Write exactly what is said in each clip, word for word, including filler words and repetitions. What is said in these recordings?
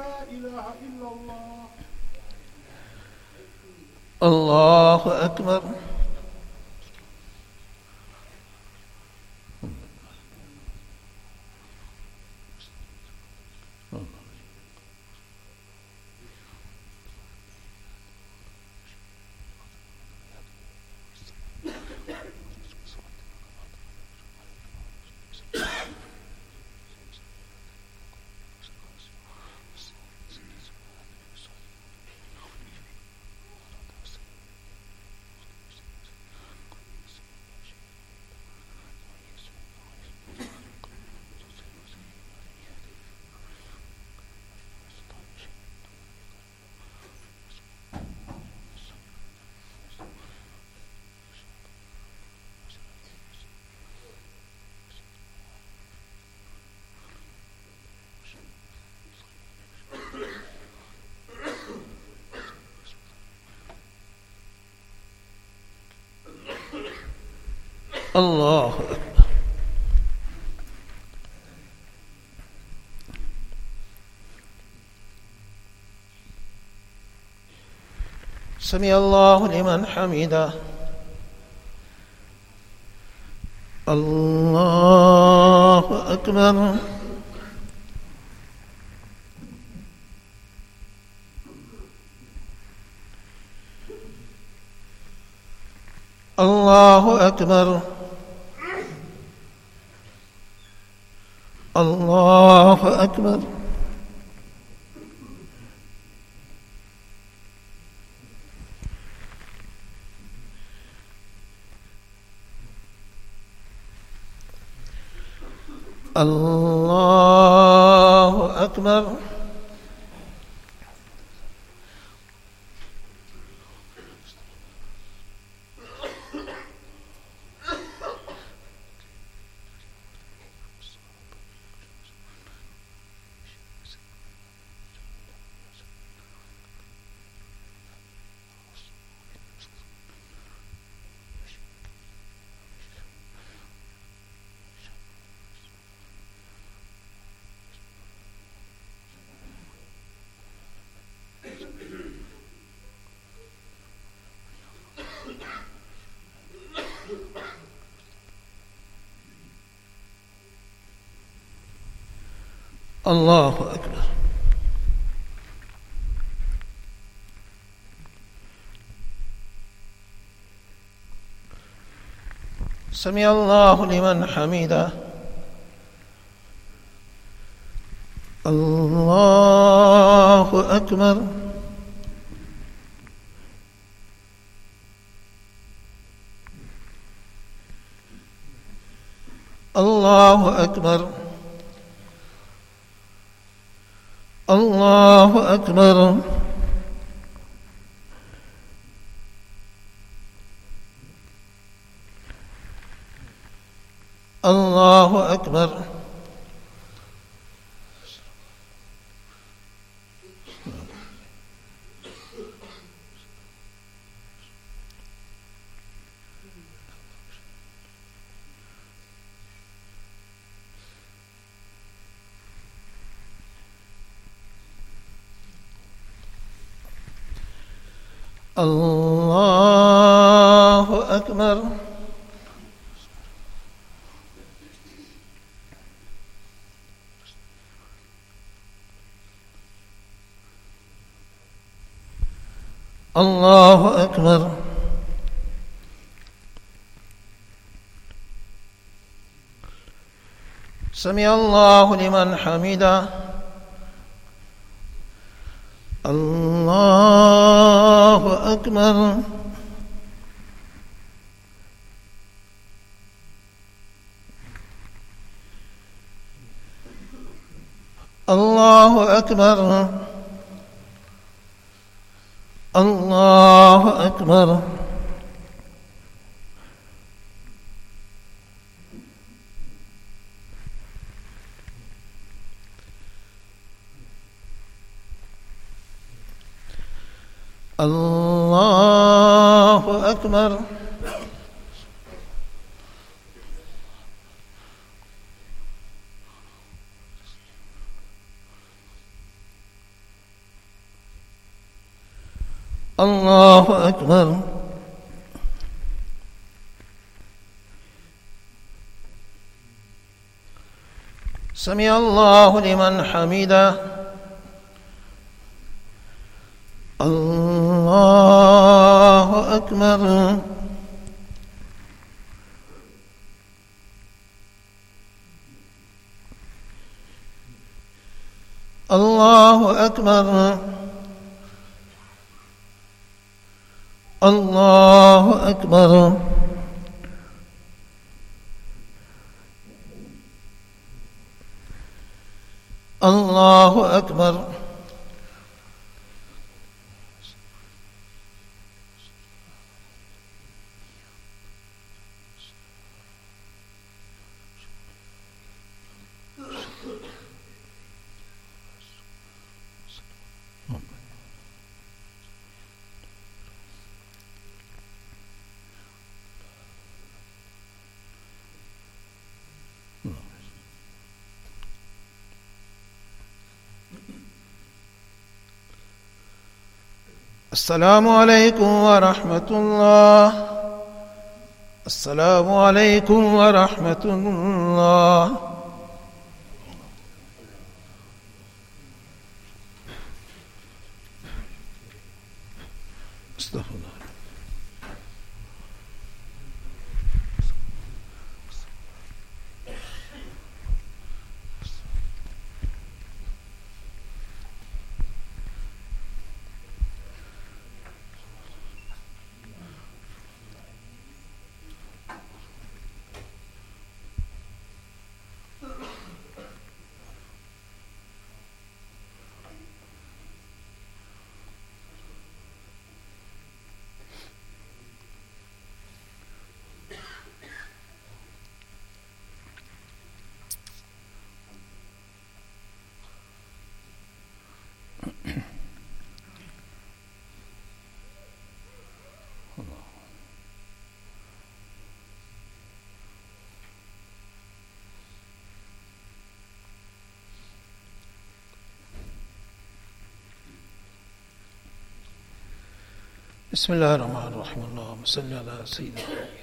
لا إله إلا الله. الله أكبر. الله أكبر. سمع الله لمن حمده. الله أكبر. الله أكبر. الله أكبر. الله أكبر. الله أكبر. سمع الله لمن حمده. الله أكبر. الله أكبر. الله أكبر. الله أكبر. الله أكبر. الله أكبر. سمع الله لمن حمده. الله أكبر. الله أكبر. الله أكبر. الله أكبر. الله أكبر. سمع الله لمن حمده. الله أكبر. الله أكبر. الله أكبر. الله أكبر. السلام عليكم ورحمة الله. السلام عليكم ورحمة الله. استغفر الله. بسم الله الرحمن الرحيم. اللهم صل على سيدنا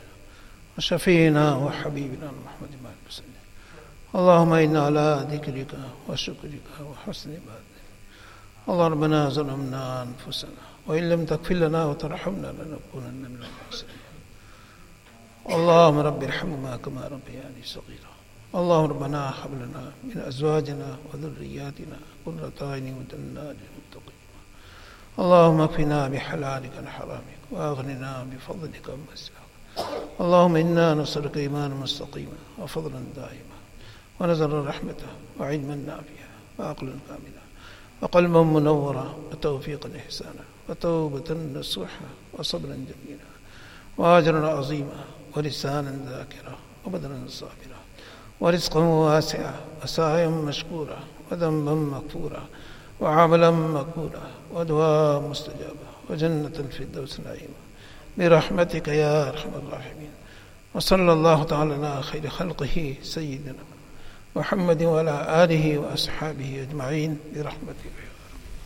وشفينا وحبيبنا محمد وسلم. اللهم إنا على ذكرك وشكرك وحسن عبادتك. اللهم ربنا ظلمنا أنفسنا وإن لم تغفر لنا وترحمنا لنكونن من الخاسرين. اللهم رب ارحمهما كما ربياني صغيرا. اللهم ربنا هب لنا من أزواجنا وذرياتنا قرة أعين واجعلنا للمتقين. اللهم اكفنا بحلالك عن حرامك واغننا بفضلك عمن سواك. اللهم انا نسألك ايمانا مستقيما وفضلا دائما ونزلا رحمة وعلما نافعا وعقلا كاملا وقلبا منورا وتوفيقا احسانا وتوبة نصوحا وصبرا جميلا واجرا عظيما ولسانا ذاكرا وبدنا صابرا ورزقا واسعا وسعيا مشكورا وذنبا مغفورا وعملا مقبولا ودعاء مستجابا وجنة الفردوس نعيما برحمتك يا أرحم الراحمين. وصلى الله تعالى على خير خلقه سيدنا محمد وعلى آله وأصحابه أجمعين برحمتك يا رب.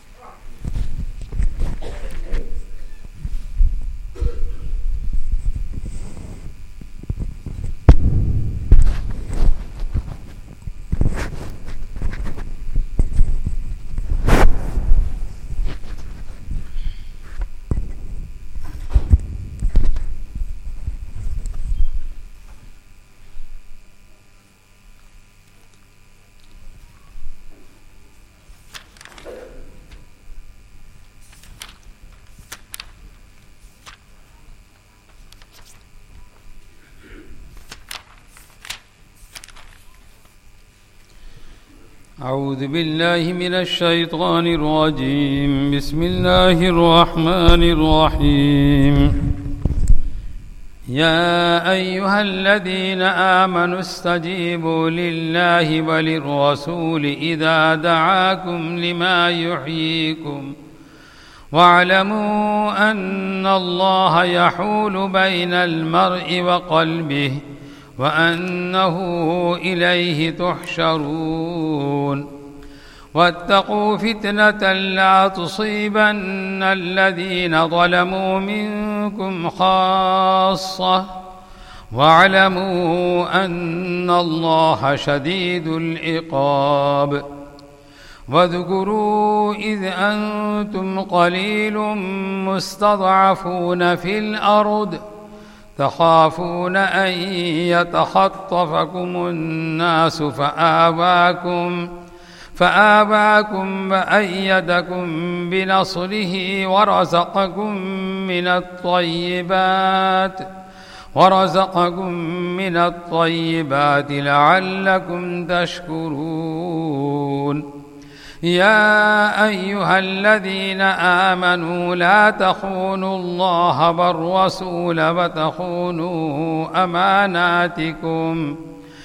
أعوذ بالله من الشيطان الرجيم. بسم الله الرحمن الرحيم. يا أيها الذين آمنوا استجيبوا لله وللرسول إذا دعاكم لما يحييكم واعلموا أن الله يحول بين المرء وقلبه وأنه إليه تحشرون. واتقوا فتنة لا تصيبن الذين ظلموا منكم خاصة واعلموا أن الله شديد العقاب واذكروا إذ أنتم قليل مستضعفون في الأرض تخافون أن يتخطفكم الناس فآواكم فآواكم وأيدكم بنصره ورزقكم من الطيبات ورزقكم من الطيبات لعلكم تشكرون يا أيها الذين آمنوا لا تخونوا الله والرسول وتخونوا أماناتكم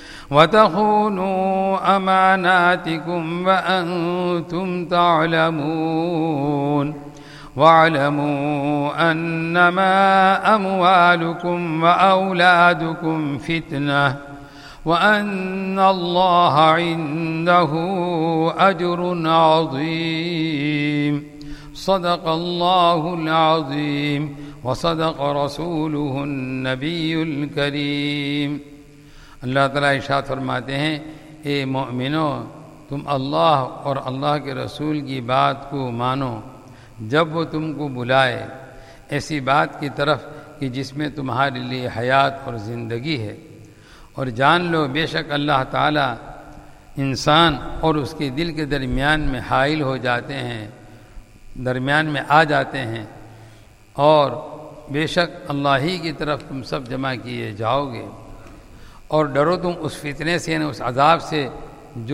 وتخونوا أماناتكم وأنتم تعلمون واعلموا أنما أموالكم وأولادكم فتنة وأن الله عنده أجر عظيم صدق الله العظيم وصدق رسوله النبي الكريم۔ اللہ تعالیٰ ارشاد فرماتے ہیں، اے مومنو تم اللہ اور اللہ کے رسول کی بات کو مانو جب وہ تم کو بلائے ایسی بات کی طرف کہ جس میں تمہارے لیے حیات اور زندگی ہے، اور جان لو بے شک اللہ تعالیٰ انسان اور اس کے دل کے درمیان میں حائل ہو جاتے ہیں، درمیان میں آ جاتے ہیں، اور بے شک اللہ ہی کی طرف تم سب جمع کیے جاؤ گے، اور ڈرو تم اس فتنے سے، یعنی اس عذاب سے جو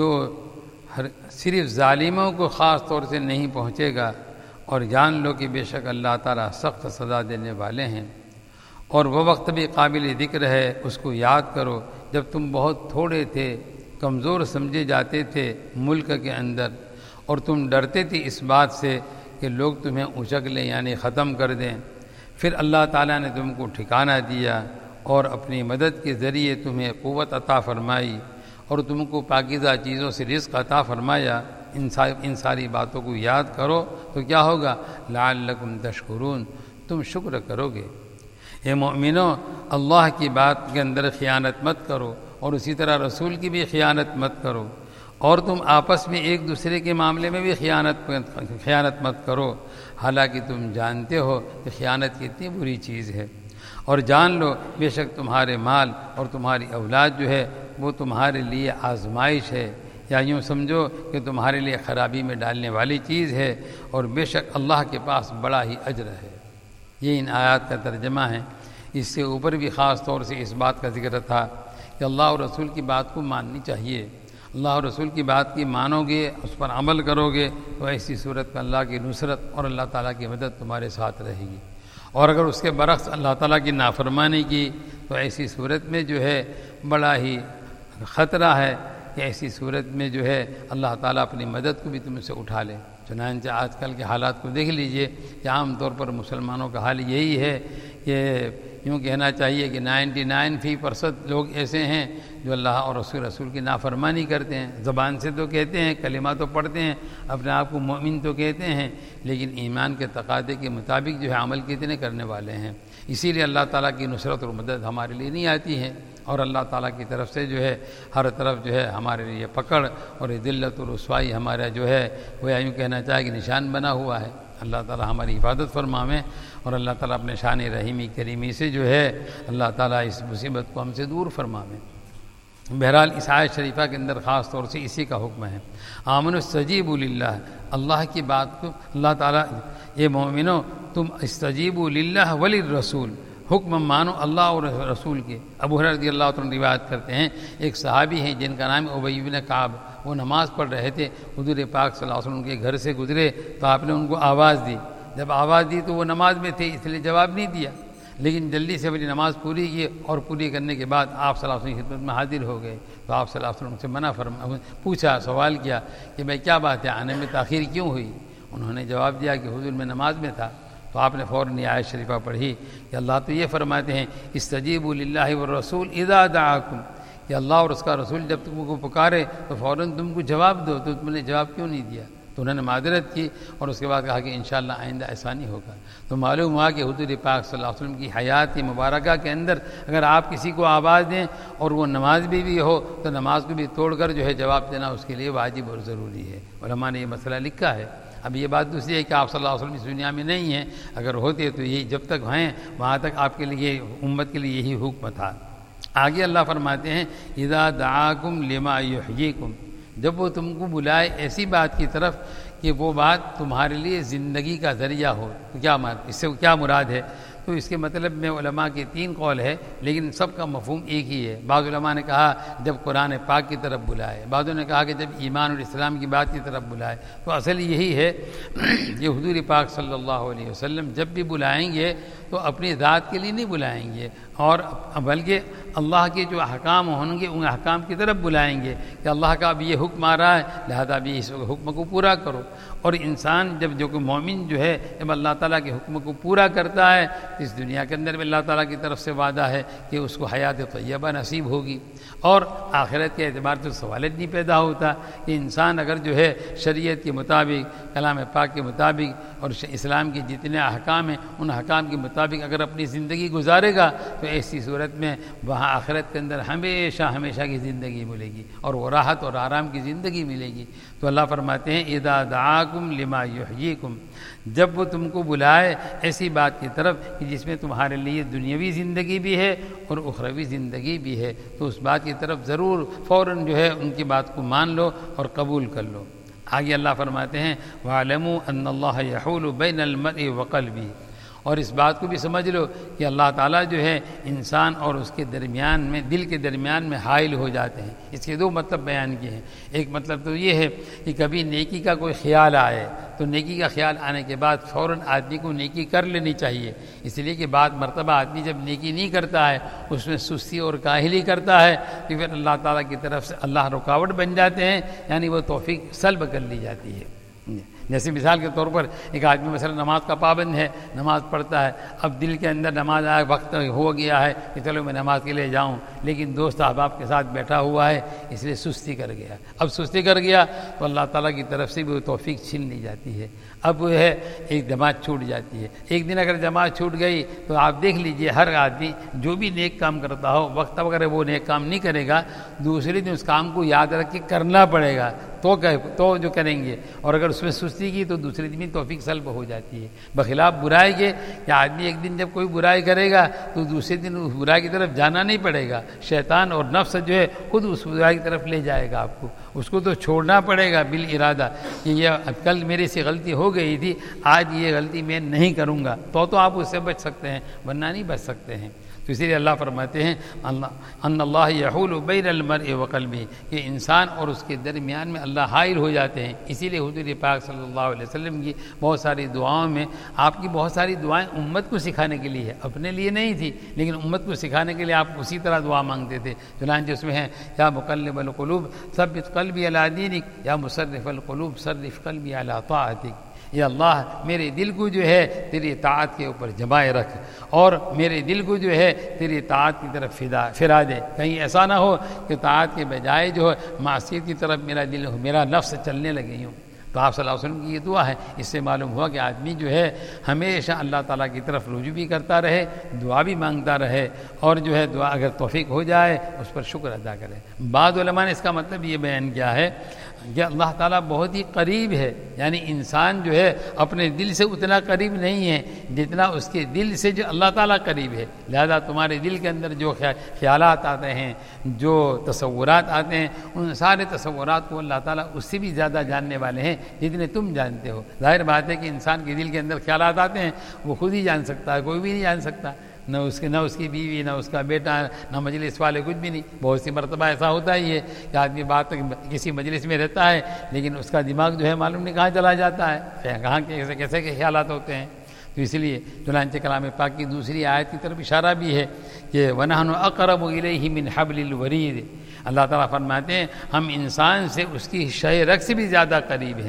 ہر صرف ظالموں کو خاص طور سے نہیں پہنچے گا، اور جان لو کہ بے شک اللہ تعالیٰ سخت سزا دینے والے ہیں۔ اور وہ وقت بھی قابل ذکر ہے، اس کو یاد کرو جب تم بہت تھوڑے تھے، کمزور سمجھے جاتے تھے ملک کے اندر، اور تم ڈرتے تھے اس بات سے کہ لوگ تمہیں اچک لیں، یعنی ختم کر دیں۔ پھر اللہ تعالیٰ نے تم کو ٹھکانہ دیا اور اپنی مدد کے ذریعے تمہیں قوت عطا فرمائی، اور تم کو پاکیزہ چیزوں سے رزق عطا فرمایا۔ ان ساری باتوں کو یاد کرو تو کیا ہوگا؟ لعلکم تشکرون، تم شکر کرو گے۔ اے مومنو اللہ کی بات کے اندر خیانت مت کرو، اور اسی طرح رسول کی بھی خیانت مت کرو، اور تم آپس میں ایک دوسرے کے معاملے میں بھی خیانت خیانت مت کرو، حالانکہ تم جانتے ہو کہ خیانت کتنی بری چیز ہے۔ اور جان لو بے شک تمہارے مال اور تمہاری اولاد جو ہے وہ تمہارے لیے آزمائش ہے، یا یوں سمجھو کہ تمہارے لیے خرابی میں ڈالنے والی چیز ہے، اور بے شک اللہ کے پاس بڑا ہی اجر ہے۔ یہ ان آیات کا ترجمہ ہے۔ اس سے اوپر بھی خاص طور سے اس بات کا ذکر تھا کہ اللہ اور رسول کی بات کو ماننی چاہیے۔ اللہ اور رسول کی بات کی مانو گے، اس پر عمل کرو گے تو ایسی صورت میں اللہ کی نصرت اور اللہ تعالیٰ کی مدد تمہارے ساتھ رہے گی، اور اگر اس کے برعکس اللہ تعالیٰ کی نافرمانی کی تو ایسی صورت میں جو ہے بڑا ہی خطرہ ہے کہ ایسی صورت میں جو ہے اللہ تعالیٰ اپنی مدد کو بھی تم سے اٹھا لے۔ چنانچہ آج کل کے حالات کو دیکھ لیجئے کہ عام طور پر مسلمانوں کا حال یہی ہے کہ یوں کہنا چاہیے کہ نائنٹی نائن فی پرسنٹ لوگ ایسے ہیں جو اللہ اور رسول رسول کی نافرمانی کرتے ہیں۔ زبان سے تو کہتے ہیں، کلمہ تو پڑھتے ہیں، اپنے آپ کو مومن تو کہتے ہیں، لیکن ایمان کے تقاضے کے مطابق جو ہے عمل کتنے کرنے والے ہیں۔ اسی لیے اللہ تعالیٰ کی نصرت اور مدد ہمارے لیے نہیں آتی ہے، اور اللہ تعالیٰ کی طرف سے جو ہے ہر طرف جو ہے ہمارے لیے پکڑ اور ذلت و رسوائی ہمارا جو ہے وہ یوں کہنا چاہے کہ نشان بنا ہوا ہے۔ اللہ تعالیٰ ہماری حفاظت فرمائے، اور اللہ تعالیٰ اپنے شان رحیمی کریمی سے جو ہے اللہ تعالیٰ اس مصیبت کو ہم سے دور فرمائے۔ بہرحال اس آیت شریفہ کے اندر خاص طور سے اسی کا حکم ہے، آمنوا استجیبوا للہ، اللہ کی بات کو اللہ تعالیٰ، یہ مومنو تم استجیبوا للہ وللرسول، حکم مانو اللہ اور رسول کے۔ ابو ہریرہ رضی اللہ عنہ روایت کرتے ہیں، ایک صحابی ہیں جن کا نام ابی بن کعب، وہ نماز پڑھ رہے تھے، حضور پاک صلی اللہ علیہ وسلم کے گھر سے گزرے تو آپ نے ان کو آواز دی۔ جب آواز دی تو وہ نماز میں تھے اس لیے جواب نہیں دیا، لیکن جلدی سے اپنی نماز پوری کی، اور پوری کرنے کے بعد آپ صلی اللہ علیہ وسلم کی خدمت میں حاضر ہو گئے۔ تو آپ صلی اللہ علیہ وسلم سے منع فرما پوچھا، سوال کیا کہ بھائی کیا بات ہے، آنے میں تاخیر کیوں ہوئی؟ انہوں نے جواب دیا کہ حضور میں نماز میں تھا۔ تو آپ نے فوراً یہ آیت شریفہ پڑھی کہ اللہ تو یہ فرماتے ہیں استجیبوا للہ والرسول اذا دعاکم، کہ اللہ اور اس کا رسول جب تم کو پکارے تو فوراً تم کو جواب دو، تو تم نے جواب کیوں نہیں دیا؟ تو انہوں نے معذرت کی اور اس کے بعد کہا کہ انشاءاللہ آئندہ ایسا نہیں ہوگا۔ تو معلوم ہوا کہ حضور پاک صلی اللہ علیہ وسلم کی حیات مبارکہ کے اندر اگر آپ کسی کو آواز دیں اور وہ نماز بھی بھی ہو تو نماز کو بھی توڑ کر جو ہے جواب دینا اس کے لیے واجب اور ضروری ہے۔ علماء نے یہ مسئلہ لکھا ہے۔ اب یہ بات دوسری ہے کہ آپ صلی اللہ علیہ وسلم اس دنیا میں نہیں ہیں، اگر ہوتے تو یہی جب تک ہیں وہاں تک آپ کے لیے امت کے لیے یہی حکم تھا۔ آگے اللہ فرماتے ہیں اذا دعاکم لما یحییکم، جب وہ تم کو بلائے ایسی بات کی طرف کہ وہ بات تمہارے لیے زندگی کا ذریعہ ہو، تو کیا اس سے کیا مراد ہے؟ تو اس کے مطلب میں علماء کے تین قول ہے، لیکن سب کا مفہوم ایک ہی ہے۔ بعض علماء نے کہا جب قرآن پاک کی طرف بلائے، بعضوں نے کہا کہ جب ایمان اور اسلام کی بات کی طرف بلائے۔ تو اصل یہی ہے کہ حضور پاک صلی اللہ علیہ وسلم جب بھی بلائیں گے تو اپنی ذات کے لیے نہیں بلائیں گے، اور بلکہ اللہ کے جو احکام ہوں گے ان احکام کی طرف بلائیں گے کہ اللہ کا اب یہ حکم آ رہا ہے لہذا اب اس حکم کو پورا کرو۔ اور انسان جب جو کہ مومن جو ہے جب اللہ تعالیٰ کے حکم کو پورا کرتا ہے تو اس دنیا کے اندر بھی اللہ تعالیٰ کی طرف سے وعدہ ہے کہ اس کو حیات طیبہ نصیب ہوگی، اور آخرت کے اعتبار سے سوال نہیں پیدا ہوتا کہ انسان اگر جو ہے شریعت کے مطابق، کلام پاک کے مطابق اور اسلام کے جتنے احکام ہیں ان احکام کے مطابق اگر اپنی زندگی گزارے گا تو ایسی صورت میں وہاں آخرت کے اندر ہمیشہ ہمیشہ کی زندگی ملے گی اور وہ راحت اور آرام کی زندگی ملے گی۔ تو اللہ فرماتے ہیں اذا دعاکم لما یحییکم، جب وہ تم کو بلائے ایسی بات کی طرف کہ جس میں تمہارے لیے دنیاوی زندگی بھی ہے اور اخروی زندگی بھی ہے، تو اس بات کی طرف ضرور فوراً جو ہے ان کی بات کو مان لو اور قبول کر لو۔ آگے اللہ فرماتے ہیں وَاعْلَمُوا أَنَّ اللَّهَ يَحُولُ بَيْنَ الْمَرْءِ وَقَلْبِهِ، اور اس بات کو بھی سمجھ لو کہ اللہ تعالیٰ جو ہے انسان اور اس کے درمیان میں، دل کے درمیان میں حائل ہو جاتے ہیں۔ اس کے دو مطلب بیان کیے ہیں۔ ایک مطلب تو یہ ہے کہ کبھی نیکی کا کوئی خیال آئے تو نیکی کا خیال آنے کے بعد فوراً آدمی کو نیکی کر لینی چاہیے، اس لیے کہ بعد مرتبہ آدمی جب نیکی نہیں کرتا ہے اس میں سستی اور کاہلی کرتا ہے تو پھر اللہ تعالیٰ کی طرف سے اللہ رکاوٹ بن جاتے ہیں، یعنی وہ توفیق سلب کر لی جاتی ہے۔ جیسے مثال کے طور پر ایک آدمی مثلا نماز کا پابند ہے، نماز پڑھتا ہے، اب دل کے اندر نماز آیا، وقت ہو گیا ہے کہ چلو میں نماز کے لیے جاؤں، لیکن دوست احباب کے ساتھ بیٹھا ہوا ہے اس لیے سستی کر گیا۔ اب سستی کر گیا تو اللہ تعالیٰ کی طرف سے بھی وہ توفیق چھین لی جاتی ہے۔ اب وہ ہے ایک جماعت چھوٹ جاتی ہے۔ ایک دن اگر جماعت چھوٹ گئی تو آپ دیکھ لیجئے ہر آدمی جو بھی نیک کام کرتا ہو وقت اگر وہ نیک کام نہیں کرے گا دوسرے دن اس کام کو یاد رکھ کے کرنا پڑے گا تو تو جو کریں گے، اور اگر اس میں سستی کی تو دوسرے دن توفیق سلب ہو جاتی ہے۔ بخلاف برائی کے کہ آدمی ایک دن جب کوئی برائی کرے گا تو دوسرے دن اس برائی کی طرف جانا نہیں پڑے گا، شیطان اور نفس جو ہے خود اس برائی کی طرف لے جائے گا آپ کو، اس کو تو چھوڑنا پڑے گا بالارادہ کہ یہ کل میرے سے غلطی ہو گئی تھی آج یہ غلطی میں نہیں کروں گا، تو تو آپ اس سے بچ سکتے ہیں ورنہ نہیں بچ سکتے ہیں۔ تو اسی لیے اللہ فرماتے ہیں ان اللہ یحول بین المرء وقلبہ، کہ انسان اور اس کے درمیان میں اللہ حائل ہو جاتے ہیں۔ اسی لیے حضور پاک صلی اللہ علیہ وسلم کی بہت ساری دعاؤں میں آپ کی بہت ساری دعائیں امت کو سکھانے کے لیے ہے، اپنے لیے نہیں تھی لیکن امت کو سکھانے کے لیے آپ اسی طرح دعا مانگتے تھے۔ چنانچہ اس میں ہے یا مقلب القلوب ثبت قلبی علی دینک یا مصرف القلوب صرف قلبی علی طاعتک، یا اللہ میرے دل کو جو ہے تیری اطاعت کے اوپر جمائے رکھ اور میرے دل کو جو ہے تیری اطاعت کی طرف فدا پھرا دے، کہیں ایسا نہ ہو کہ اطاعت کے بجائے جو ہے معصیت کی طرف میرا دل ہو، میرا نفس چلنے لگے ہوں۔ تو آپ صلی اللہ علیہ وسلم کی یہ دعا ہے، اس سے معلوم ہوا کہ آدمی جو ہے ہمیشہ اللہ تعالیٰ کی طرف رجوع بھی کرتا رہے، دعا بھی مانگتا رہے، اور جو ہے دعا اگر توفیق ہو جائے اس پر شکر ادا کرے۔ بعض علماء نے اس کا مطلب یہ بیان کیا ہے کہ اللہ تعالیٰ بہت ہی قریب ہے، یعنی انسان جو ہے اپنے دل سے اتنا قریب نہیں ہے جتنا اس کے دل سے جو اللہ تعالیٰ قریب ہے، لہذا تمہارے دل کے اندر جو خیالات آتے ہیں، جو تصورات آتے ہیں، ان سارے تصورات کو اللہ تعالیٰ اس سے بھی زیادہ جاننے والے ہیں جتنے تم جانتے ہو۔ ظاہر بات ہے کہ انسان کے دل کے اندر خیالات آتے ہیں وہ خود ہی جان سکتا ہے، کوئی بھی نہیں جان سکتا، نہ اس کے نہ اس کی بیوی، نہ اس کا بیٹا، نہ مجلس والے، کچھ بھی نہیں۔ بہت سی مرتبہ ایسا ہوتا ہی ہے کہ آدمی بات کسی مجلس میں رہتا ہے لیکن اس کا دماغ جو ہے معلوم نہیں کہاں چلا جاتا ہے، کہاں کیسے کیسے کے خیالات ہوتے ہیں۔ تو اس لیے چنانچہ کلام پاک کی دوسری آیت کی طرف اشارہ بھی ہے کہ وَنَحْنُ أَقْرَبُ إِلَيْهِ مِنْ حَبْلِ الْوَرِيدِ، اللہ تعالیٰ فرماتے ہیں ہم انسان سے اس کی شہ رگ سے بھی زیادہ قریب ہیں۔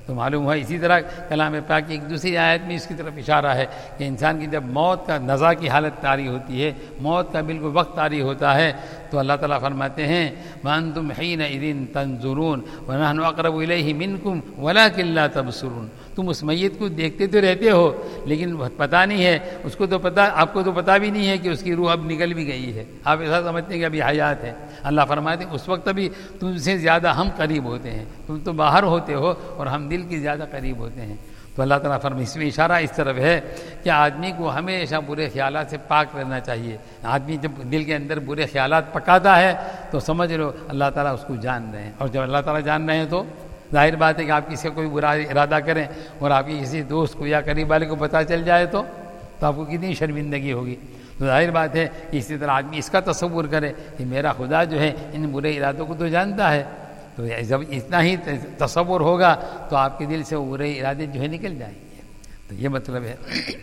تو معلوم ہوا اسی طرح کلام پاک کی ایک دوسری آیت میں اس کی طرف اشارہ ہے کہ انسان کی جب موت کا نزا کی حالت طاری ہوتی ہے، موت کا بالکل وقت طاری ہوتا ہے، تو اللہ تعالیٰ فرماتے ہیں وَأَنْتُمْ حِينَئِذٍ تَنْظُرُونَ وَنَحْنُ أَقْرَبُ إِلَيْهِ مِنْكُمْ وَلَكِنْ لَا تَبْصِرُونَ۔ تم اس میت کو دیکھتے تو رہتے ہو لیکن پتہ نہیں ہے اس کو، تو پتہ آپ کو تو پتہ بھی نہیں ہے کہ اس کی روح اب نکل بھی گئی ہے، آپ ایسا سمجھتے ہیں کہ ابھی حیات ہے۔ اللہ فرماتے ہیں اس وقت ابھی تم سے زیادہ ہم قریب ہوتے ہیں، تم تو باہر ہوتے ہو اور ہم دل کی زیادہ قریب ہوتے ہیں۔ تو اللہ تعالیٰ فرماتے ہیں اس میں اشارہ اس طرف ہے کہ آدمی کو ہمیشہ برے خیالات سے پاک رہنا چاہیے۔ آدمی جب دل کے اندر برے خیالات پکاتا ہے تو سمجھ لو اللہ تعالیٰ اس کو جان رہے ہیں، اور جب اللہ تعالیٰ جان رہے ہیں تو ظاہر بات ہے کہ آپ کسی کا کوئی برا ارادہ کریں اور آپ کی کسی دوست کو یا قریب والے کو پتہ چل جائے تو تو آپ کو کتنی شرمندگی ہوگی۔ تو ظاہر بات ہے کہ اسی طرح آدمی اس کا تصور کرے کہ میرا خدا جو ہے ان برے ارادوں کو تو جانتا ہے، تو جب اتنا ہی تصور ہوگا تو آپ کے دل سے وہ برے ارادے جو ہے نکل جائیں گے۔ تو یہ مطلب ہے،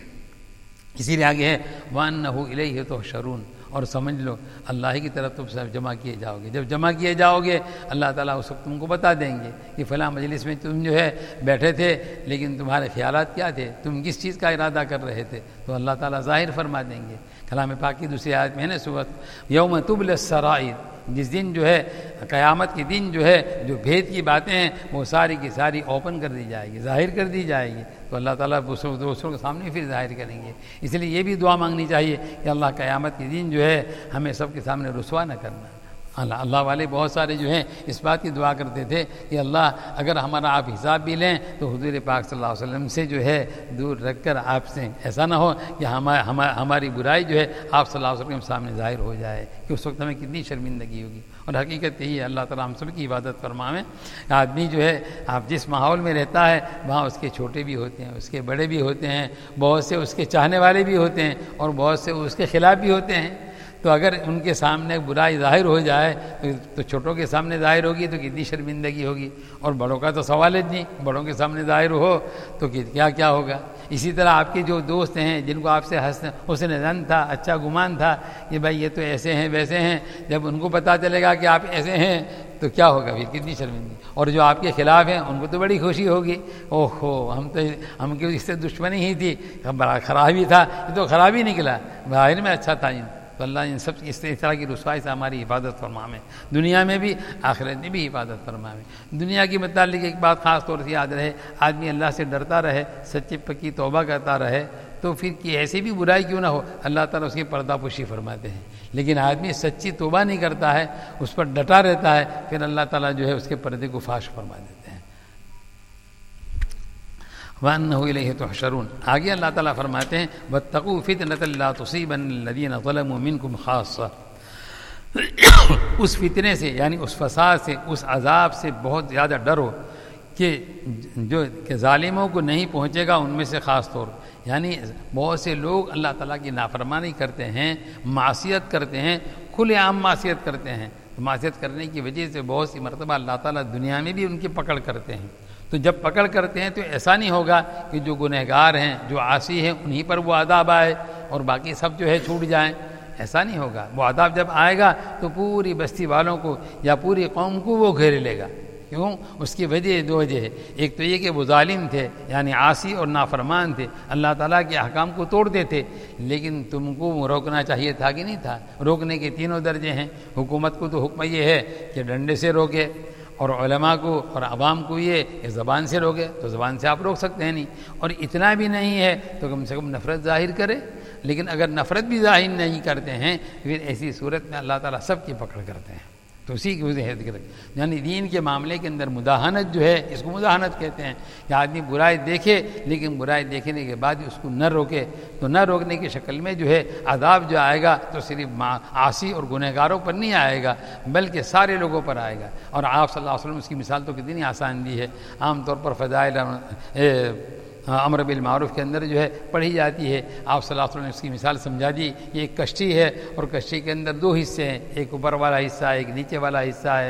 اسی لیے آگے ہے وَأَنَّهُ إِلَيْهِ تُحْشَرُونَ، اور سمجھ لو اللہ ہی کی طرف تم سب جمع کیے جاؤ گے۔ جب جمع کیے جاؤ گے اللہ تعالیٰ اس وقت تم کو بتا دیں گے کہ فلاں مجلس میں تم جو ہے بیٹھے تھے لیکن تمہارے خیالات کیا تھے، تم کس چیز کا ارادہ کر رہے تھے، تو اللہ تعالیٰ ظاہر فرما دیں گے۔ کلام پاک کی دوسری آیت میں ہے نا سورۃ یوم تبلی السرائر، جس دن جو ہے قیامت کے دن جو ہے جو بھید کی باتیں ہیں وہ ساری کی ساری اوپن کر دی جائے گی، ظاہر کر دی جائے گی، تو اللہ تعالیٰ دوسروں دوسروں کے سامنے پھر ظاہر کریں گے۔ اس لیے یہ بھی دعا مانگنی چاہیے کہ اللہ قیامت کے دن جو ہے ہمیں سب کے سامنے رسوا نہ کرنا۔ اللہ اللہ والے بہت سارے جو ہیں اس بات کی دعا کرتے تھے کہ اللہ اگر ہمارا آپ حساب بھی لیں تو حضور پاک صلی اللہ علیہ وسلم سے جو ہے دور رکھ کر آپ سے ایسا نہ ہو کہ ہماری برائی جو ہے آپ صلی اللہ علیہ وسلم کے سامنے ظاہر ہو جائے، کہ اس وقت ہمیں کتنی شرمندگی ہوگی۔ اور حقیقت یہی ہے، اللہ تعالیٰ ہم سب کی عبادت فرمائیں۔ آدمی جو ہے آپ جس ماحول میں رہتا ہے وہاں اس کے چھوٹے بھی ہوتے ہیں، اس کے بڑے بھی ہوتے ہیں، بہت سے اس کے چاہنے والے بھی ہوتے ہیں اور بہت سے اس کے خلاف بھی ہوتے ہیں۔ تو اگر ان کے سامنے برائی ظاہر ہو جائے تو چھوٹوں کے سامنے ظاہر ہوگی تو کتنی شرمندگی ہوگی، اور بڑوں کا تو سوال ہی نہیں، بڑوں کے سامنے ظاہر ہو تو کیا کیا ہوگا۔ اسی طرح آپ کے جو دوست ہیں جن کو آپ سے حسن ظن تھا، اچھا گمان تھا کہ بھائی یہ تو ایسے ہیں ویسے ہیں، جب ان کو پتہ چلے گا کہ آپ ایسے ہیں تو کیا ہوگا، پھر کتنی شرمندگی۔ اور جو آپ کے خلاف ہیں ان کو تو بڑی خوشی ہوگی، اوہ ہو ہم تو ہم کی اس سے دشمنی ہی تھی، بڑا خرابی تھا، یہ تو خرابی نکلا، ظاہر میں اچھا تھا۔ تو اللہ ان سب اس طرح کی رسوائی سے ہماری حفاظت فرمائے، دنیا میں بھی آخرت میں بھی حفاظت فرمائے۔ دنیا کی متعلق ایک بات خاص طور سے یاد رہے، آدمی اللہ سے ڈرتا رہے، سچی پکی توبہ کرتا رہے، تو پھر کہ ایسی بھی برائی کیوں نہ ہو اللہ تعالیٰ اس کی پردہ پوشی فرماتے ہیں۔ لیکن آدمی سچی توبہ نہیں کرتا ہے، اس پر ڈٹا رہتا ہے، پھر اللہ تعالیٰ جو ہے اس کے پردے کو فاش فرما دیتے ہیں۔ وَأَنَّهُ إِلَيْهِ تُحْشَرُونَ، آگے اللہ تعالیٰ فرماتے ہیں وَاتَّقُوا فِتْنَةً لَا تُصِيبَنَّ الَّذِينَ ظَلَمُوا مِنْكُمْ خَاصَّةً، اس فتنے سے یعنی اس فساد سے، اس عذاب سے بہت زیادہ ڈرو کہ جو کہ ظالموں کو نہیں پہنچے گا ان میں سے خاص طور، یعنی بہت سے لوگ اللہ تعالیٰ کی نافرمانی کرتے ہیں، معصیت کرتے ہیں، کھلے عام معصیت کرتے ہیں، معصیت کرنے کی وجہ سے بہت سی مرتبہ اللہ تعالیٰ دنیا میں بھی ان کی پکڑ کرتے ہیں۔ تو جب پکڑ کرتے ہیں تو ایسا نہیں ہوگا کہ جو گنہگار ہیں، جو عاصی ہیں انہی پر وہ عذاب آئے اور باقی سب جو ہے چھوٹ جائیں، ایسا نہیں ہوگا۔ وہ عذاب جب آئے گا تو پوری بستی والوں کو یا پوری قوم کو وہ گھیر لے گا۔ کیوں؟ اس کی وجہ دو وجہ ہے، ایک تو یہ کہ وہ ظالم تھے یعنی عاصی اور نافرمان تھے، اللہ تعالیٰ کے احکام کو توڑتے تھے، لیکن تم کو روکنا چاہیے تھا کہ نہیں تھا؟ روکنے کے تینوں درجے ہیں۔ حکومت کو تو حکم یہ ہے کہ ڈنڈے سے روکے، اور علماء کو اور عوام کو یہ کہ زبان سے روکے، تو زبان سے آپ روک سکتے ہیں نہیں، اور اتنا بھی نہیں ہے تو کم سے کم نفرت ظاہر کرے۔ لیکن اگر نفرت بھی ظاہر نہیں کرتے ہیں پھر ایسی صورت میں اللہ تعالیٰ سب کی پکڑ کرتے ہیں۔ تو اسی کی وجہ ذکر یعنی دین کے معاملے کے اندر مداہنت جو ہے، اس کو مداہنت کہتے ہیں کہ آدمی برائی دیکھے لیکن برائی دیکھنے کے بعد اس کو نہ روکے، تو نہ روکنے کی شکل میں جو ہے عذاب جو آئے گا تو صرف عاصی اور گنہگاروں پر نہیں آئے گا بلکہ سارے لوگوں پر آئے گا۔ اور آپ صلی اللہ علیہ وسلم اس کی مثال تو کتنی آسان دی ہے، عام طور پر فضائل امر بالمعروف کے اندر جو ہے پڑھی جاتی ہے۔ آپ صلی اللہ علیہ وسلم نے اس کی مثال سمجھا دی، یہ ایک کشتی ہے اور کشتی کے اندر دو حصے ہیں، ایک اوپر والا حصہ ہے، ایک نیچے والا حصہ ہے۔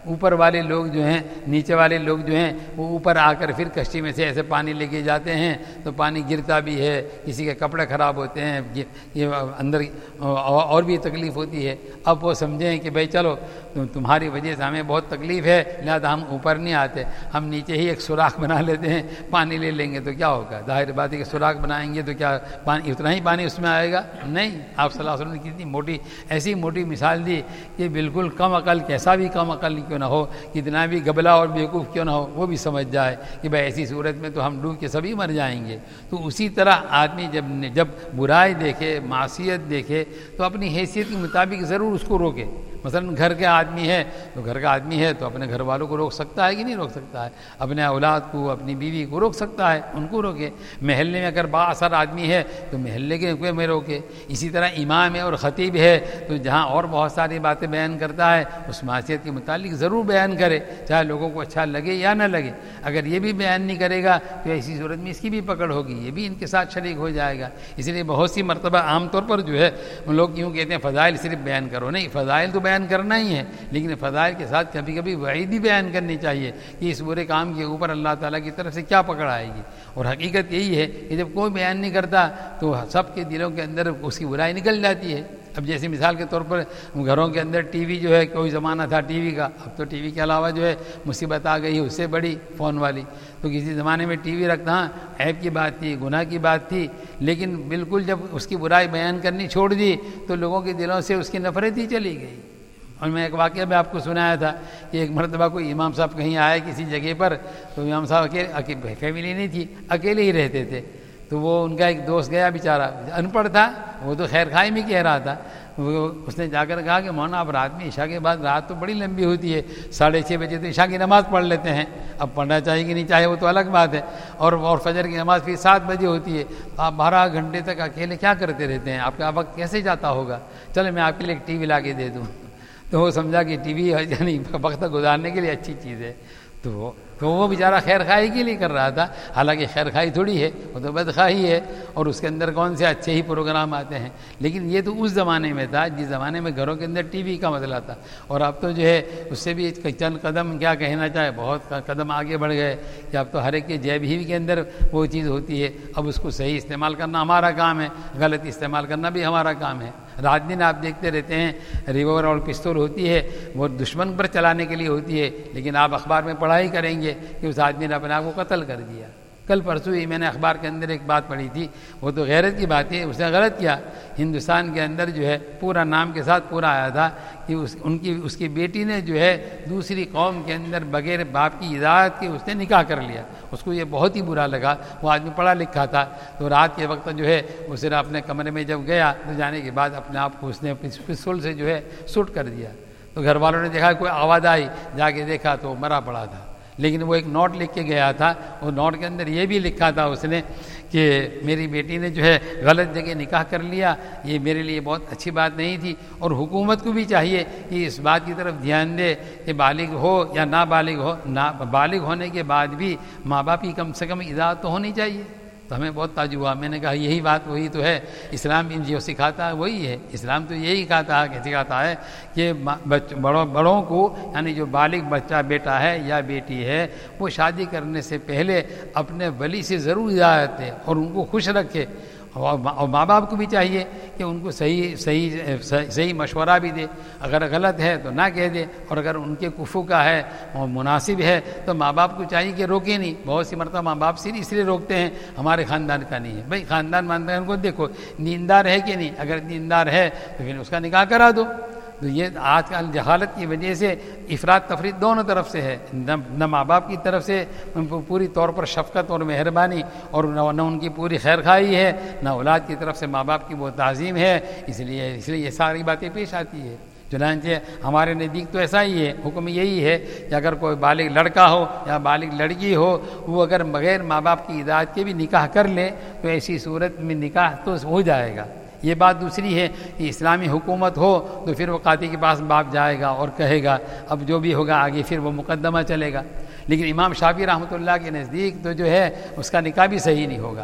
اوپر والے لوگ جو ہیں نیچے والے لوگ جو ہیں وہ اوپر آ کر پھر کشتی میں سے ایسے پانی لے کے جاتے ہیں تو پانی گرتا بھی ہے، کسی کے کپڑے خراب ہوتے ہیں، یہ اندر اور بھی تکلیف ہوتی ہے۔ اب وہ سمجھیں کہ بھائی چلو تمہاری وجہ سے ہمیں بہت تکلیف ہے، لہٰذا ہم اوپر نہیں آتے، ہم نیچے ہی ایک سوراخ بنا لیتے ہیں، پانی لے لیں گے تو کیا ہوگا؟ ظاہر بات ہے کہ سوراخ بنائیں گے تو کیا پانی اتنا ہی پانی اس میں آئے گا؟ نہیں۔ آپ صلی اللہ علیہ وسلم نے کتنی موٹی ایسی موٹی مثال دی کہ بالکل کم عقل، کیسا بھی کم عقل کیوں نہ ہو، کتنا بھی گبلا اور بیوقوف کیوں نہ ہو، وہ بھی سمجھ جائے کہ بھائی ایسی صورت میں تو ہم ڈوب کے سبھی مر جائیں گے۔ تو اسی طرح آدمی جب جب برائی دیکھے، معصیت دیکھے تو اپنی حیثیت کے مطابق ضرور اس کو روکے۔ مثلا گھر کا آدمی ہے تو گھر کا آدمی ہے تو اپنے گھر والوں کو روک سکتا ہے کہ نہیں روک سکتا ہے؟ اپنے اولاد کو، اپنی بیوی کو روک سکتا ہے، ان کو روکے۔ محلے میں اگر با اثر آدمی ہے تو محلے کے کوئی میں روکے۔ اسی طرح امام ہے اور خطیب ہے تو جہاں اور بہت ساری باتیں بیان کرتا ہے اس معصیت کے متعلق ضرور بیان کرے، چاہے لوگوں کو اچھا لگے یا نہ لگے۔ اگر یہ بھی بیان نہیں کرے گا تو ایسی صورت میں اس کی بھی پکڑ ہوگی، یہ بھی ان کے ساتھ شریک ہو جائے گا۔ اس لیے بہت سی مرتبہ عام طور پر جو ہے لوگ یوں کہتے ہیں فضائل صرف بیان کرو، نہیں، فضائل تو بیان کرنا ہی ہے، لیکن فضائل کے ساتھ کبھی کبھی وعید بھی بیان کرنی چاہیے کہ اس برے کام کے اوپر اللہ تعالیٰ کی طرف سے کیا پکڑ آئے گی۔ اور حقیقت یہی ہے کہ جب کوئی بیان نہیں کرتا تو سب کے دلوں کے اندر اس کی برائی نکل جاتی ہے۔ اب جیسے مثال کے طور پر گھروں کے اندر ٹی وی جو ہے، کوئی زمانہ تھا ٹی وی کا، اب تو ٹی وی کے علاوہ جو ہے مصیبت آ گئی اس سے بڑی فون والی۔ تو کسی زمانے میں ٹی وی رکھنا عیب کی بات تھی، گناہ کی بات تھی، لیکن بالکل جب اس کی برائی بیان کرنی چھوڑ دی تو لوگوں کے دلوں سے اس کی نفرت ہی چلی گئی۔ اور میں ایک واقعہ میں آپ کو سنایا تھا کہ ایک مرتبہ کوئی امام صاحب کہیں آئے کسی جگہ پر، تو امام صاحب اکیلے، فیملی نہیں تھی، اکیلے ہی رہتے تھے۔ تو وہ ان کا ایک دوست گیا بیچارہ، ان پڑھ تھا، وہ تو خیر خواہی میں کہہ رہا تھا، وہ اس نے جا کر کہا کہ مولانا اب رات میں عشاء کے بعد رات تو بڑی لمبی ہوتی ہے، ساڑھے چھ بجے تو عشاء کی نماز پڑھ لیتے ہیں، اب پڑھنا چاہیے کہ نہیں چاہے وہ تو الگ بات ہے، اور اور فجر کی نماز پھر سات بجے ہوتی ہے، آپ بارہ گھنٹے تک اکیلے کیا کرتے رہتے ہیں؟ آپ کا وقت کیسے جاتا ہوگا؟ چلو میں آپ کے لیے ایک ٹی وی لا کے دے دوں۔ تو وہ سمجھا کہ ٹی وی یعنی وقت گزارنے کے لیے اچھی چیز ہے، تو وہ تو وہ بیچارہ خیر خواہی کے لیے کر رہا تھا، حالانکہ خیر خواہی تھوڑی ہے، وہ تو بدخواہی ہے، اور اس کے اندر کون سے اچھے ہی پروگرام آتے ہیں۔ لیکن یہ تو اس زمانے میں تھا جس زمانے میں گھروں کے اندر ٹی وی کا مسئلہ تھا، اور اب تو جو ہے اس سے بھی چند قدم کیا کہنا چاہے بہت قدم آگے بڑھ گئے کہ اب تو ہر ایک کے جیب ہی کے اندر وہ چیز ہوتی ہے۔ اب اس کو صحیح استعمال کرنا ہمارا کام ہے، غلط استعمال کرنا بھی ہمارا کام ہے۔ رات دن آپ دیکھتے رہتے ہیں ریوالور اور پستول ہوتی ہے، وہ دشمن پر چلانے کے لیے ہوتی ہے، لیکن آپ اخبار میں پڑھائی کریں گے کہ اس آدمی نے اپنے آپ کو قتل کر دیا۔ کل پرسوں ہی میں نے اخبار کے اندر ایک بات پڑھی تھی، وہ تو غیرت کی بات ہے، اس نے غلط کیا۔ ہندوستان کے اندر جو ہے پورا نام کے ساتھ پورا آیا تھا کہ اس ان کی اس کی بیٹی نے جو ہے دوسری قوم کے اندر بغیر باپ کی اجازت کے اس نے نکاح کر لیا۔ اس کو یہ بہت ہی برا لگا، وہ آدمی پڑھا لکھا تھا، تو رات کے وقت جو ہے وہ صرف اپنے کمرے میں جب گیا تو جانے کے بعد اپنے آپ کو اس نے پستول سے جو ہے شوٹ کر دیا۔ تو گھر والوں نے دیکھا کوئی آواز آئی، جا کے دیکھا تو مرا پڑا تھا، لیکن وہ ایک نوٹ لکھ کے گیا تھا، وہ نوٹ کے اندر یہ بھی لکھا تھا اس نے کہ میری بیٹی نے جو ہے غلط جگہ نکاح کر لیا، یہ میرے لیے بہت اچھی بات نہیں تھی، اور حکومت کو بھی چاہیے کہ اس بات کی طرف دھیان دے کہ بالغ ہو یا نابالغ ہو، نا بالغ ہونے کے بعد بھی ماں باپ کی کم سے کم اجازت تو ہونی چاہیے۔ تو ہمیں بہت تعجب ہوا، میں نے کہا یہی بات وہی تو ہے، اسلام جو سکھاتا ہے وہی ہے، اسلام تو یہی کہتا ہے کہ سکھاتا ہے کہ بڑوں بڑوں کو، یعنی جو بالغ بچہ بیٹا ہے یا بیٹی ہے، وہ شادی کرنے سے پہلے اپنے ولی سے ضرور اجازت دے اور ان کو خوش رکھے، اور ماں باپ کو بھی چاہیے کہ ان کو صحیح صحیح صحیح مشورہ بھی دے، اگر غلط ہے تو نہ کہہ دے، اور اگر ان کے کفو کا ہے اور مناسب ہے تو ماں باپ کو چاہیے کہ روکے نہیں۔ بہت سی مرتبہ ماں باپ صرف اس لیے روکتے ہیں ہمارے خاندان کا نہیں ہے، بھائی خاندان مانتا ہے ان کو دیکھو دیندار ہے کہ نہیں، اگر دیندار ہے تو پھر اس کا نکاح کرا دو۔ تو یہ آج کل جہالت کی وجہ سے افراد تفرید دونوں طرف سے ہے، نہ ماں باپ کی طرف سے پوری طور پر شفقت اور مہربانی، اور نہ ان کی پوری خیر خواہی ہے، نہ اولاد کی طرف سے ماں باپ کی وہ تعظیم ہے، اس لیے اس لیے یہ ساری باتیں پیش آتی ہے۔ چنانچہ ہمارے نزدیک تو ایسا ہی ہے، حکم یہی ہے کہ اگر کوئی بالغ لڑکا ہو یا بالغ لڑکی ہو، وہ اگر بغیر ماں باپ کی اجازت کے بھی نکاح کر لے تو ایسی صورت میں نکاح تو ہو جائے گا۔ یہ بات دوسری ہے کہ اسلامی حکومت ہو تو پھر وہ قاضی کے پاس باپ جائے گا اور کہے گا، اب جو بھی ہوگا آگے پھر وہ مقدمہ چلے گا۔ لیکن امام شافعی رحمۃ اللہ کے نزدیک تو جو ہے اس کا نکاح بھی صحیح نہیں ہوگا،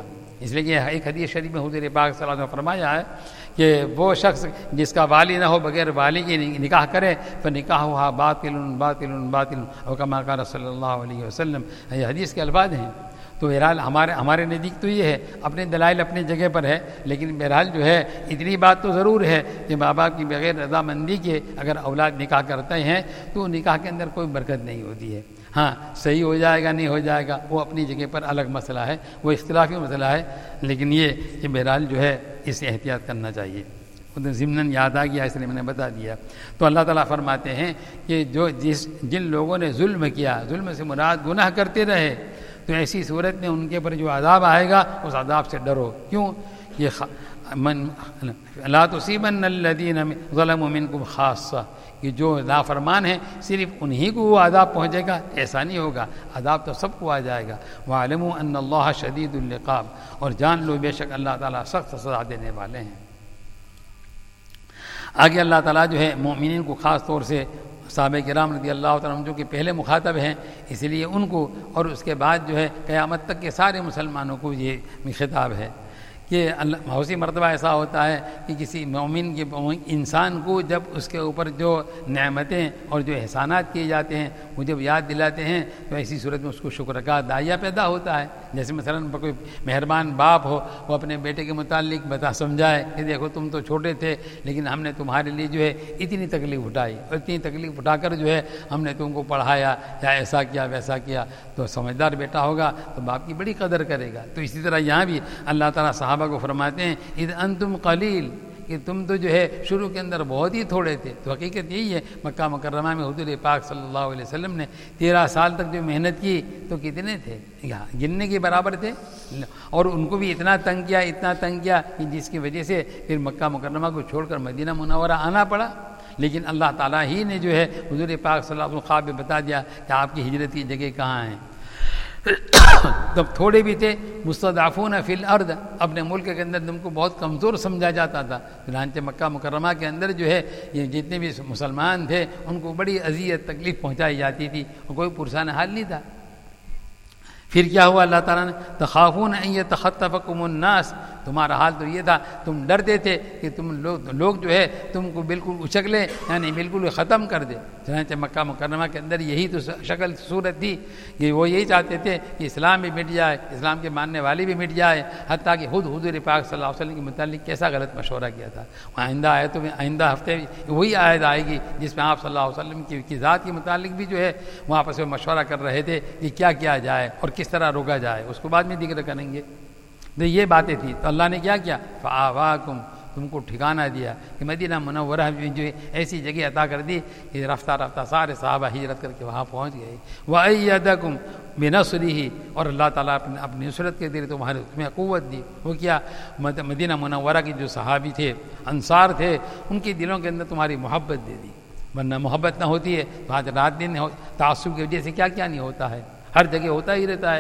اس لیے کہ ایک حدیث شریف میں حضور پاک صلی اللہ علیہ وسلم نے فرمایا ہے کہ وہ شخص جس کا والی نہ ہو بغیر والی کی نکاح کرے تو نکاح ہوا باطل باطل باطل اور کما قال صلی اللہ علیہ وسلم، یہ حدیث کے الفاظ ہیں۔ تو بہرحال ہمارے ہمارے نزدیک تو یہ ہے، اپنے دلائل اپنی جگہ پر ہے، لیکن بہرحال جو ہے اتنی بات تو ضرور ہے کہ ماں باپ کی بغیر رضامندی کے اگر اولاد نکاح کرتے ہیں تو نکاح کے اندر کوئی برکت نہیں ہوتی ہے۔ ہاں صحیح ہو جائے گا نہیں ہو جائے گا وہ اپنی جگہ پر الگ مسئلہ ہے، وہ اختلافی مسئلہ ہے، لیکن یہ کہ بہرحال جو ہے اس سے احتیاط کرنا چاہیے۔ ضمناً یاد آ گیا اس لیے میں نے بتا دیا۔ تو اللہ تعالیٰ فرماتے ہیں کہ جو جس جن لوگوں نے ظلم کیا، ظلم سے مراد گناہ کرتے رہے، تو ایسی صورت میں ان کے پر جو عذاب آئے گا اس عذاب سے ڈرو۔ کیوں؟ یہ من لا تصیبن الذین ظلموا منکم خاصہ، کہ جو نافرمان ہیں صرف انہی کو وہ عذاب پہنچے گا، ایسا نہیں ہوگا، عذاب تو سب کو آ جائے گا۔ وَاعْلَمُوا أَنَّ اللَّهَ شَدِيدُ الْعِقَابِ، اور جان لو بے شک اللہ تعالیٰ سخت سزا دینے والے ہیں۔ آگے اللہ تعالیٰ جو ہے مومنین کو خاص طور سے صحابہ کرام رضی اللہ تعالیٰ عنہ جو کہ پہلے مخاطب ہیں، اس لیے ان کو اور اس کے بعد جو ہے قیامت تک کے سارے مسلمانوں کو یہ خطاب ہے کہ اللہ بہت سی مرتبہ ایسا ہوتا ہے کہ کسی مومن کے انسان کو جب اس کے اوپر جو نعمتیں اور جو احسانات کیے جاتے ہیں وہ جب یاد دلاتے ہیں تو ایسی صورت میں اس کو شکر کا داعیہ پیدا ہوتا ہے۔ جیسے مثلاً کوئی مہربان باپ ہو، وہ اپنے بیٹے کے متعلق بتا سمجھائے کہ دیکھو تم تو چھوٹے تھے لیکن ہم نے تمہارے لیے جو ہے اتنی تکلیف اٹھائی اور اتنی تکلیف اٹھا کر جو ہے ہم نے تم کو پڑھایا یا ایسا کیا ویسا کیا، تو سمجھدار بیٹا ہوگا تو باپ کی بڑی قدر کرے گا۔ تو اسی طرح یہاں بھی اللہ تعالیٰ صحابہ کو فرماتے ہیں اذ انتم قلیل، کہ تم تو جو ہے شروع کے اندر بہت ہی تھوڑے تھے۔ تو حقیقت یہی ہے مکہ مکرمہ میں حضور پاک صلی اللہ علیہ وسلم نے تیرہ سال تک جو محنت کی تو کتنے تھے؟ گننے کے برابر تھے، اور ان کو بھی اتنا تنگ کیا اتنا تنگ کیا کہ جس کی وجہ سے پھر مکہ مکرمہ کو چھوڑ کر مدینہ منورہ آنا پڑا۔ لیکن اللہ تعالیٰ ہی نے جو ہے حضور پاک صلی اللہ علیہ وسلم خواب میں بتا دیا کہ آپ کی ہجرت کی جگہ کہاں ہیں۔ تب تھوڑے بھی تھے، مستضعفون فی الارض، اپنے ملک کے اندر تم کو بہت کمزور سمجھا جاتا تھا۔ چنانچہ مکہ مکرمہ کے اندر جو ہے یہ جتنے بھی مسلمان تھے ان کو بڑی اذیت تکلیف پہنچائی جاتی تھی اور کوئی پرسان حال نہیں تھا۔ پھر کیا ہوا؟ اللہ تعالیٰ نے تخافون ان یتخطفکم الناس، تمہارا حال تو یہ تھا تم ڈرتے تھے کہ تم لوگ لوگ جو ہے تم کو بالکل اچک لیں، یعنی بالکل ختم کر دے۔ چنانچہ مکہ مکرمہ کے اندر یہی تو شکل صورت تھی کہ وہ یہی چاہتے تھے کہ اسلام بھی مٹ جائے، اسلام کے ماننے والے بھی مٹ جائے، حتیٰ کہ خود حضور پاک صلی اللہ علیہ وسلم کے متعلق کیسا غلط مشورہ کیا تھا۔ آئندہ آیتوں میں آئندہ ہفتے وہی آیت آئے گی جس میں آپ صلی اللہ علیہ وسلم کی کی ذات کے متعلق بھی جو ہے وہ آپس میں مشورہ کر رہے تھے کہ کیا کیا جائے اور کس طرح روکا جائے، اس کو بعد میں ذکر کریں گے۔ تو یہ باتیں تھیں، تو اللہ نے کیا کیا؟ فآواکم، تم کو ٹھکانہ دیا کہ مدینہ منورہ میں جو ایسی جگہ عطا کر دی کہ رفتہ رفتہ سارے صحابہ ہجرت کر کے وہاں پہنچ گئے۔ وَأَيَّدَكُمْ بِنَصْرِهِ، اور اللہ تعالیٰ اپنے اپنی نصرت کے ذریعے تمہارے تمہیں قوت دی۔ وہ کیا؟ مدینہ منورہ کے جو صحابی تھے، انصار تھے، ان کے دلوں کے اندر تمہاری محبت دے دی، ورنہ محبت نہ ہوتی ہے تو آج رات دن تعصب کی وجہ سے کیا کیا نہیں ہوتا ہے، ہر جگہ ہوتا ہی رہتا ہے۔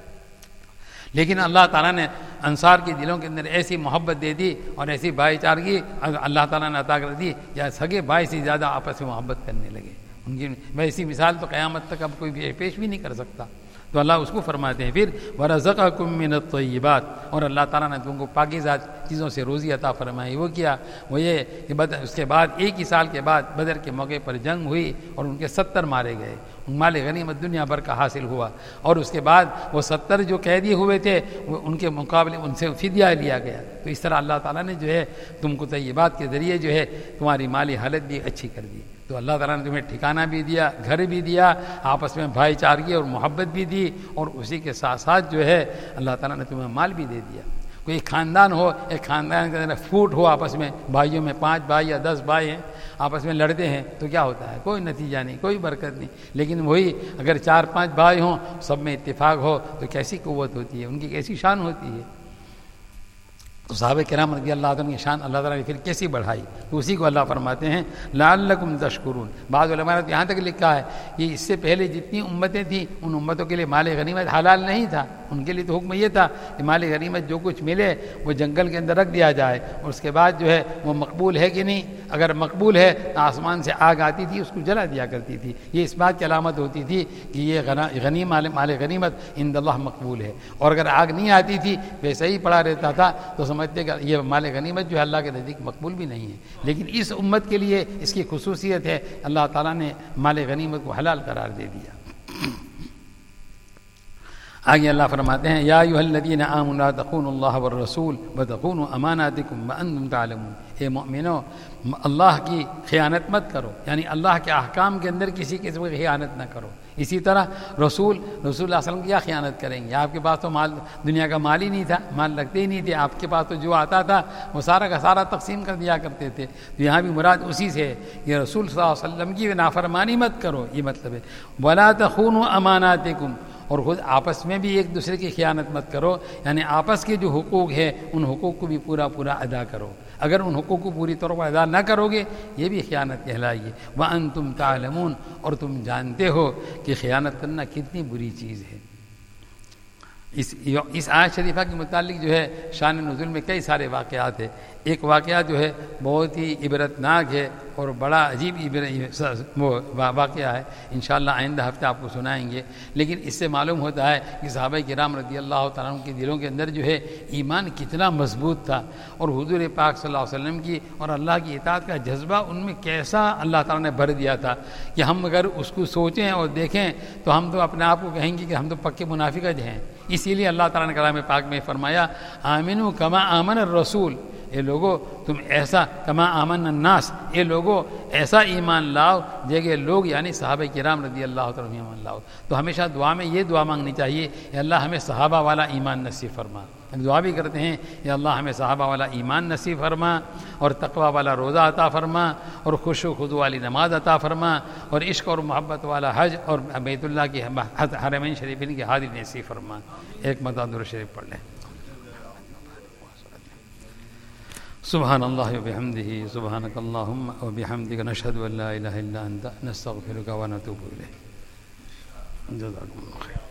لیکن اللہ تعالیٰ نے انصار کے دلوں کے اندر ایسی محبت دے دی اور ایسی بھائی چارگی اللہ تعالیٰ نے عطا کر دی کہ سگے بھائی سے زیادہ آپس میں محبت کرنے لگے۔ ان کی ویسی مثال تو قیامت تک اب کوئی پیش بھی نہیں کر سکتا۔ تو اللہ اس کو فرماتے ہیں پھر وَرَزَقَكُم مِّنَ الطَّيِّبَاتِ، اور اللہ تعالیٰ نے تم کو پاکیزہ چیزوں سے روزی عطا فرمائی۔ وہ کیا؟ وہ یہ کہ بدر اس کے بعد ایک ہی سال کے بعد بدر کے موقع پر جنگ ہوئی اور ان کے ستر مارے گئے، مال غنیمت دنیا بھر کا حاصل ہوا، اور اس کے بعد وہ ستر جو قیدی ہوئے تھے وہ ان کے مقابلے ان سے فدیہ لیا گیا۔ تو اس طرح اللہ تعالیٰ نے جو ہے تم کو طیبات کے ذریعے جو ہے تمہاری مالی حالت بھی اچھی کر دی۔ تو اللہ تعالیٰ نے تمہیں ٹھکانہ بھی دیا، گھر بھی دیا، آپس میں بھائی چارگی اور محبت بھی دی، اور اسی کے ساتھ ساتھ جو ہے اللہ تعالیٰ نے تمہیں مال بھی دے دیا۔ کوئی خاندان ہو، ایک خاندان کے اندر پھوٹ ہو آپس میں، بھائیوں میں پانچ بھائی یا دس بھائی ہیں آپس میں لڑتے ہیں تو کیا ہوتا ہے؟ کوئی نتیجہ نہیں، کوئی برکت نہیں۔ لیکن وہی اگر چار پانچ بھائی ہوں، سب میں اتفاق ہو تو کیسی قوت ہوتی ہے، ان کی کیسی شان ہوتی ہے۔ تو صحابہ کرام رضی اللہ عنہ کی شان اللہ تعالیٰ نے پھر کیسی بڑھائی، تو اسی کو اللہ فرماتے ہیں لعلکم تشکرون۔ بعض علماء نے یہاں تک لکھا ہے کہ اس سے پہلے جتنی امتیں تھیں ان امتوں کے لیے مال غنیمت حلال نہیں تھا، ان کے لیے تو حکم یہ تھا کہ مال غنیمت جو کچھ ملے وہ جنگل کے اندر رکھ دیا جائے، اور اس کے بعد جو ہے وہ مقبول ہے کہ نہیں، اگر مقبول ہے تو آسمان سے آگ آتی تھی اس کو جلا دیا کرتی تھی، یہ اس بات کی علامت ہوتی تھی کہ یہ غنی مال مال غنیمت عند اللہ مقبول ہے، اور اگر آگ نہیں آتی تھی ویسے ہی پڑا رہتا تھا تو سمجھتے کہ یہ مال غنیمت جو ہے اللہ کے نزدیک مقبول بھی نہیں ہے۔ لیکن اس امت کے لیے اس کی خصوصیت ہے، اللہ تعالیٰ نے مال غنیمت کو حلال قرار دے دیا۔ آگے اللہ فرماتے ہیں یا ایھا الذین آمنوا لا تخونوا اللہ والرسول وتخونوا اماناتکم وانتم تعلمون، اے مومنو اللہ کی خیانت مت کرو، یعنی اللہ کے احکام کے اندر کسی قسم کی خیانت نہ کرو۔ اسی طرح رسول رسول اللہ صلی اللہ علیہ وسلم کیا خیانت کریں گے، آپ کے پاس تو مال دنیا کا مال ہی نہیں تھا، مال رکھتے ہی نہیں تھے، آپ کے پاس تو جو آتا تھا وہ سارا کا سارا تقسیم کر دیا کرتے تھے، تو یہاں بھی مراد اسی سے ہے کہ رسول صلی اللہ علیہ وسلم کی نافرمانی مت کرو، یہ مطلب ہے ولا تخونوا اماناتکم، اور خود آپس میں بھی ایک دوسرے کی خیانت مت کرو، یعنی آپس کے جو حقوق ہے ان حقوق کو بھی پورا پورا ادا کرو، اگر ان حقوق کو پوری طور پر ادا نہ کرو گے یہ بھی خیانت کہلائے گی۔ وَأَنْتُمْ تَعْلَمُونَ، اور تم جانتے ہو کہ خیانت کرنا کتنی بری چیز ہے۔ اس اس آیت شریفہ کے متعلق جو ہے شان نزول میں کئی سارے واقعات ہیں، ایک واقعہ جو ہے بہت ہی عبرتناک ہے اور بڑا عجیب وہ واقعہ ہے، انشاءاللہ آئندہ ہفتے آپ کو سنائیں گے، لیکن اس سے معلوم ہوتا ہے کہ صحابہ کرام رضی اللہ تعالیٰ عنہ کے دلوں کے اندر جو ہے ایمان کتنا مضبوط تھا، اور حضور پاک صلی اللہ علیہ وسلم کی اور اللہ کی اطاعت کا جذبہ ان میں کیسا اللہ تعالیٰ نے بھر دیا تھا کہ ہم اگر اس کو سوچیں اور دیکھیں تو ہم تو اپنے آپ کو کہیں گے کہ ہم تو پکے منافق ہیں۔ اسی لیے اللہ تعالیٰ نے کلام پاک میں فرمایا آمنوا کما آمن الرسول، اے لوگو تم ایسا کما آمن الناس، اے لوگو ایسا ایمان لاؤ جگہ لوگ یعنی صحابہ کرام رضی اللہ تعالیٰ ایمان لاؤ۔ تو ہمیشہ دعا میں یہ دعا مانگنی چاہیے کہ اللہ ہمیں صحابہ والا ایمان نصیب فرما، دعا بھی کرتے ہیں کہ اللہ ہمیں صحابہ والا ایمان نصیب فرما، اور تقوی والا روزہ عطا فرما، اور خوش و خضوع والی نماز عطا فرما، اور عشق اور محبت والا حج اور بیت اللہ کی حرمین شریفین کی حاضری نصیب فرما۔ ایک مرتبہ درود شریف پڑھ لیں۔ سبحان اللہ وبحمدہ، سبحانک اللہم وبحمدک، نشہد ان لا الہ الا انت، نستغفرک ونتوب الیک۔ جزاکم اللہ خیر۔